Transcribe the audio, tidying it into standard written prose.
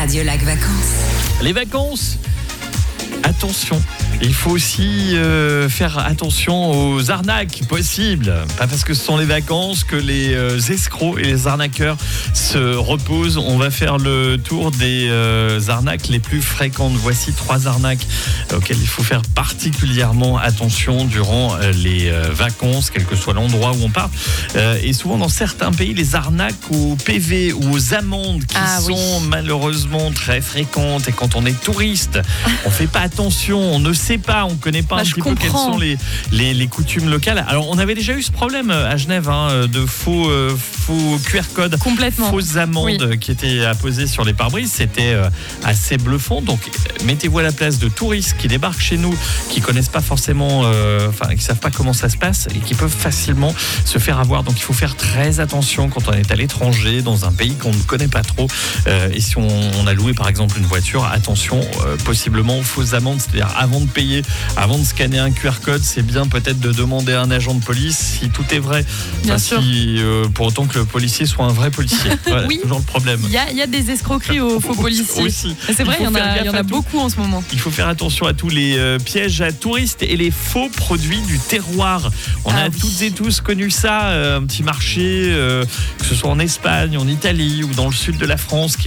Radio Lac Vacances. Les vacances, attention. Il faut aussi faire attention aux arnaques possibles. Pas parce que ce sont les vacances que les escrocs et les arnaqueurs se reposent. On va faire le tour des arnaques les plus fréquentes. Voici 3 arnaques auxquelles il faut faire particulièrement attention durant les vacances, quel que soit l'endroit où on part. Et souvent dans certains pays, les arnaques aux PV ou aux amendes qui sont malheureusement très fréquentes. Et quand on est touriste, on ne fait pas attention, on ne sait pas, on ne connaît pas un petit peu quelles sont les coutumes locales. Alors on avait déjà eu ce problème à Genève de faux QR codes, fausses amendes qui étaient apposées sur les pare-brises. C'était assez bluffant. Donc mettez-vous à la place de touristes qui débarquent chez nous, qui connaissent pas forcément, qui savent pas comment ça se passe et qui peuvent facilement se faire avoir. Donc il faut faire très attention quand on est à l'étranger, dans un pays qu'on ne connaît pas trop. Et si on a loué par exemple une voiture, attention possiblement aux fausses amendes. C'est-à-dire avant de payer, avant de scanner un QR code, c'est bien peut-être de demander à un agent de police si tout est vrai. Pour autant que le policier soit un vrai policier. Voilà, oui. Toujours le problème. Il y a des escroqueries aux faux policiers. Aussi. C'est vrai, il y en a beaucoup en ce moment. Il faut faire attention à tous les pièges à touristes et les faux produits du terroir. On a toutes et tous connu ça, un petit marché, que ce soit en Espagne, en Italie ou dans le sud de la France, qui